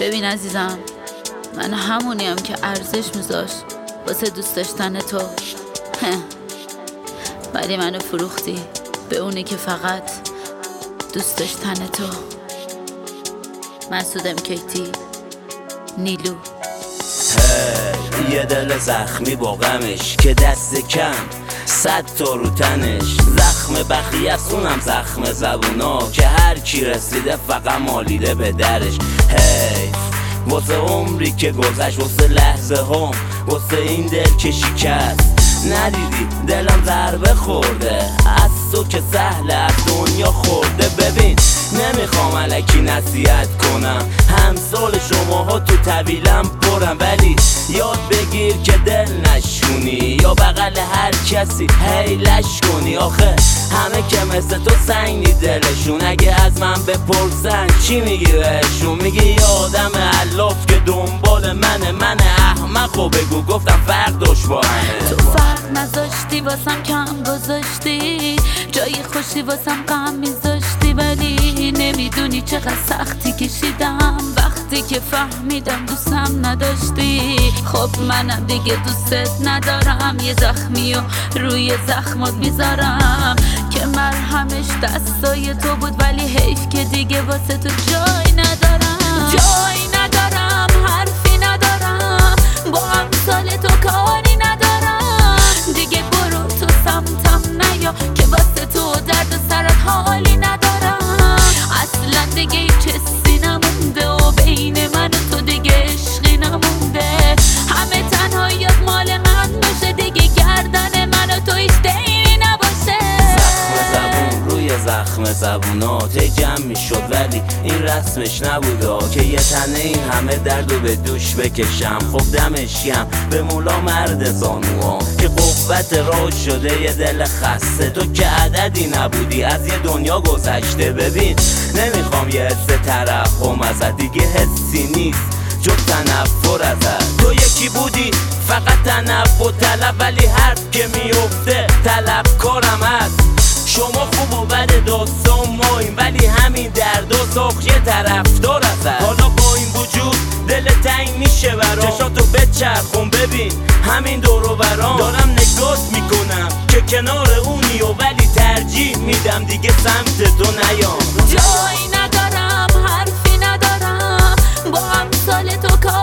ببین عزیزم، من همونیم که ارزش میذاشت واسه دوست داشتن تو. ولی منو فروختی به اونی که فقط دوست داشتن تو. مسعود MKT، نیلو. یه دل زخمی با غمش که دست کم 100 تا رو تنش، زخم بخیه است اونم زخم زبونا که هر کی رسیده فقط مالیده به درش. واسه عمری که گذشت، واسه لحظه هم، واسه این دل که شکست. ندیدی دلم ضربه خورده از تو که سهل از دنیا خورده. ببین نمیخوام الکی نصیحت کنم، همسال شماها تو طویلم پرم، ولی یاد بگیر که دل نشونی یا بغل هر کسی هیلش کنی. آخه همه که مثل تو سنگی دلشون، اگه از من بپرسن چی میگی بهشون؟ میگی یه آدم علاف که دنبال من احمقو بگو. گفتم فرق داشت با همه. تو فرق نذاشتی واسم کم گذاشتی، جای خوشی واسم غم میذاشتی، ولی نمیدونی چقدر سختی کشیدم وقتی که فهمیدم دوستم نداشتی. خب منم دیگه دوستت ندارم، یه زخمی و روی زخمات میذارم که مرهمش دستای تو بود، ولی حیف که دیگه واسه تو جای ندارم. جای ندارم، حرفی ندارم، با امثال تو کاری ندارم. دیگه برو تو سمتم نیا که واسه تو درد و سرت حالی ندارم. اصلا دیگه هیچ حسی نمونده و بین من و تو دیگه عشقی نمونده. همه تنهاییات مال من باشه، دیگه گردن من و تو هیچ دیری نباشه. زخم زبون روی زخم زبونات جمع میشد، ولی این رسمش نبودا که یه تنه این همه دردو به دوش بکشم. خب دمشیم به مولا مرد زانوها که قوت راه شده یه دل خسته. تو که عددی نبودی، از یه دنیا گذشته. ببین نمیخوام یه حس ترحم ازت، دیگه حسی نیست جز تنفر ازت. تو یکی بودی فقط تنفر طلب، ولی حرف که میفته طلبکارم هست. شما خوب و بد داستان ماییم، ولی همین درد و ساخت یه طرفدار ازت. حالا با این وجود دل تنگ میشه برام، چشاتو بچرخون ببین همین دور و برام. دارم نگات میکنم که کنار اونی و ولی ترجیح میدم دیگه سمت تو نیام. جای ندارم، حرفی ندارم، با امثال تو کار